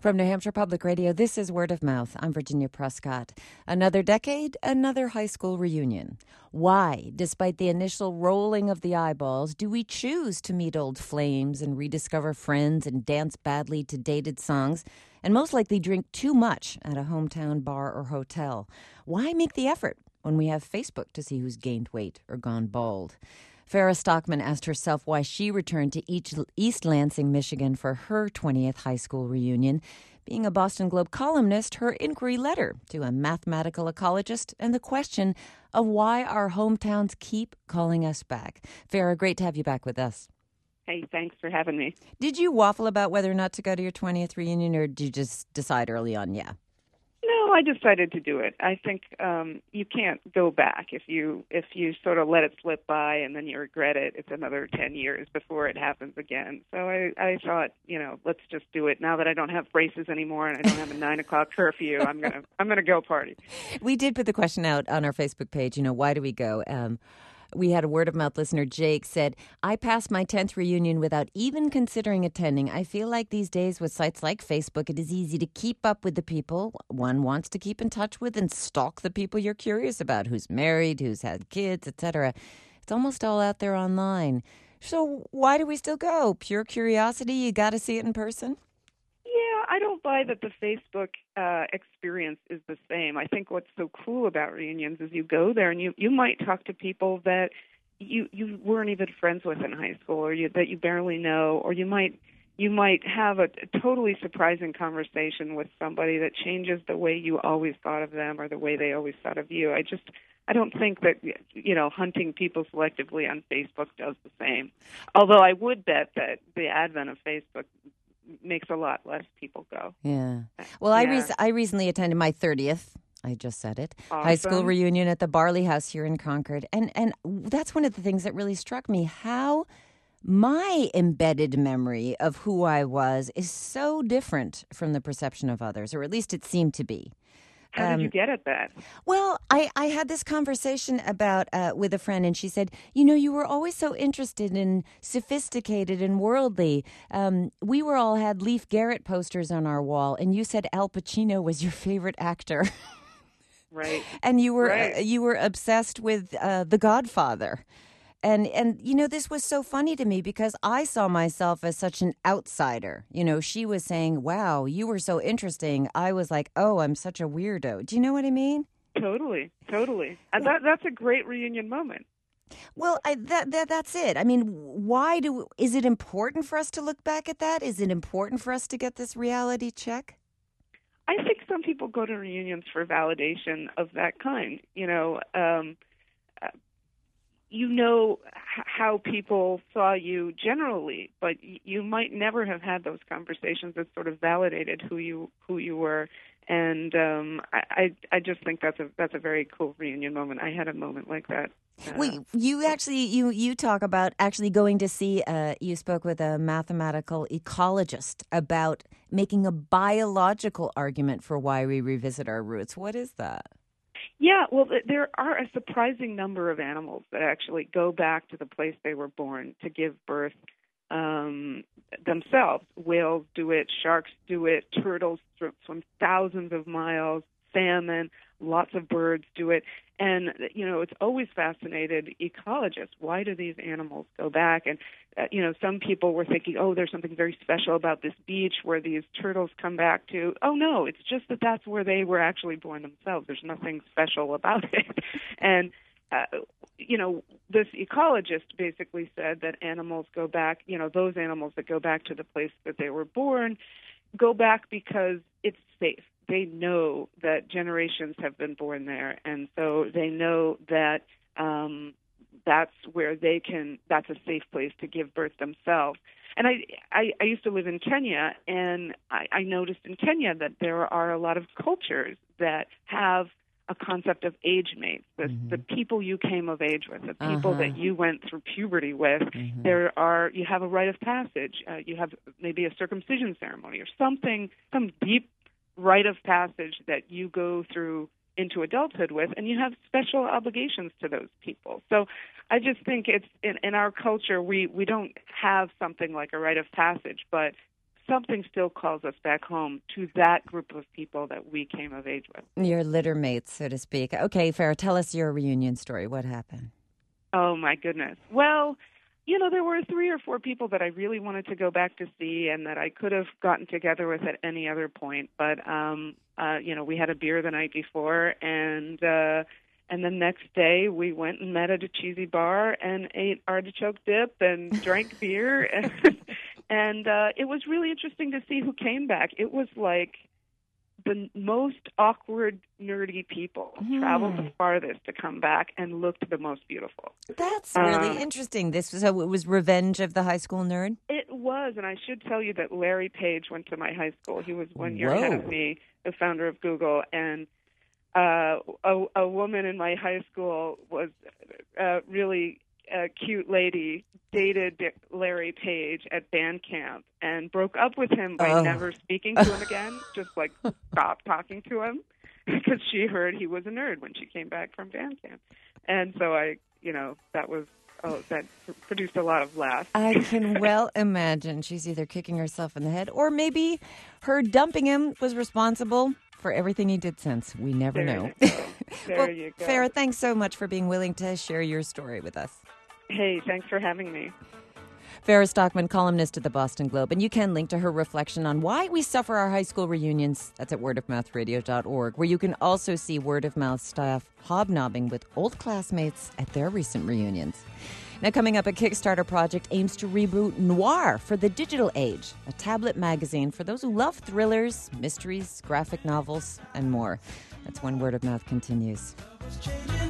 From New Hampshire Public Radio, this is Word of Mouth. I'm Virginia Prescott. Another decade, another high school reunion. Why, despite the initial rolling of the eyeballs, do we choose to meet old flames and rediscover friends and dance badly to dated songs and most likely drink too much at a hometown bar or hotel? Why make the effort when we have Facebook to see who's gained weight or gone bald? Farrah Stockman asked herself why she returned to East Lansing, Michigan for her 20th high school reunion. Being a Boston Globe columnist, her inquiry led her to a mathematical ecologist and the question of why our hometowns keep calling us back. Farrah, great to have you back with us. Hey, thanks for having me. Did you waffle about whether or not to go to your 20th reunion, or did you just decide early on, yeah? No, I decided to do it. I think you can't go back if you sort of let it slip by and then you regret it. It's another 10 years before it happens again. So I thought, let's just do it. Now that I don't have braces anymore and I don't have a 9 o'clock curfew, I'm gonna go party. We did put the question out on our Facebook page. Why do we go? We had a word-of-mouth listener, Jake, said, I passed my 10th reunion without even considering attending. I feel like these days with sites like Facebook, it is easy to keep up with the people one wants to keep in touch with and stalk the people you're curious about, who's married, who's had kids, etc. It's almost all out there online. So why do we still go? Pure curiosity? You got to see it in person? Yeah, I don't buy that the Facebook experience is the same. I think what's so cool about reunions is you go there and you might talk to people that you weren't even friends with in high school, or that you barely know, or you might have a totally surprising conversation with somebody that changes the way you always thought of them or the way they always thought of you. I don't think that, hunting people selectively on Facebook does the same. Although I would bet that the advent of Facebook makes a lot less people go. Yeah. Well, yeah. I recently attended my 30th. I just said it. Awesome. High school reunion at the Barley House here in Concord. And that's one of the things that really struck me, how my embedded memory of who I was is so different from the perception of others, or at least it seemed to be. How did you get at that? Well, I had this conversation about with a friend, and she said, you were always so interested in sophisticated and worldly. We all had Leif Garrett posters on our wall, and you said Al Pacino was your favorite actor. Right. And you were obsessed with The Godfather. And this was so funny to me because I saw myself as such an outsider. She was saying, wow, you were so interesting. I was like, oh, I'm such a weirdo. Do you know what I mean? Totally. That's a great reunion moment. Well, that's it. I mean, is it important for us to look back at that? Is it important for us to get this reality check? I think some people go to reunions for validation of that kind. How people saw you generally, but you might never have had those conversations that sort of validated who you were. And I just think that's a very cool reunion moment. I had a moment like that. You talk about actually going to see. You spoke with a mathematical ecologist about making a biological argument for why we revisit our roots. What is that? Yeah, well, there are a surprising number of animals that actually go back to the place they were born to give birth themselves. Whales do it, sharks do it, turtles swim thousands of miles, salmon, lots of birds do it. And, it's always fascinated ecologists. Why do these animals go back? And, some people were thinking, oh, there's something very special about this beach where these turtles come back to. Oh, no, it's just that's where they were actually born themselves. There's nothing special about it. And, this ecologist basically said that animals go back, those animals that go back to the place that they were born go back because it's safe. They know that generations have been born there, and so they know that that's where that's a safe place to give birth themselves. And I used to live in Kenya, and I noticed in Kenya that there are a lot of cultures that have a concept of age mates, the people you came of age with, the people that you went through puberty with. You have a rite of passage. You have maybe a circumcision ceremony or something, some deep rite of passage that you go through into adulthood with, and you have special obligations to those people. So I just think it's in our culture, we don't have something like a rite of passage, but something still calls us back home to that group of people that we came of age with. Your litter mates, so to speak. Okay, Farah, tell us your reunion story. What happened? Oh, my goodness. Well, there were 3 or 4 people that I really wanted to go back to see and that I could have gotten together with at any other point. But, we had a beer the night before, and the next day we went and met at a cheesy bar and ate artichoke dip and drank beer. And it was really interesting to see who came back. It was like the most awkward, nerdy people traveled the farthest to come back and looked the most beautiful. That's really interesting. So it was Revenge of the High School Nerd? It was, and I should tell you that Larry Page went to my high school. He was 1 year ahead of me, the founder of Google, and a woman in my high school was really a cute lady, dated Larry Page at band camp and broke up with him by never speaking to him again, just like stopped talking to him because she heard he was a nerd when she came back from band camp. And so that produced a lot of laughs. I can well imagine she's either kicking herself in the head or maybe her dumping him was responsible for everything he did since. We never know. There you go. Farah, thanks so much for being willing to share your story with us. Hey, thanks for having me. Farah Stockman, columnist at the Boston Globe, and you can link to her reflection on why we suffer our high school reunions. That's at wordofmouthradio.org, where you can also see Word of Mouth staff hobnobbing with old classmates at their recent reunions. Now, coming up, a Kickstarter project aims to reboot Noir for the digital age, a tablet magazine for those who love thrillers, mysteries, graphic novels, and more. That's when Word of Mouth continues.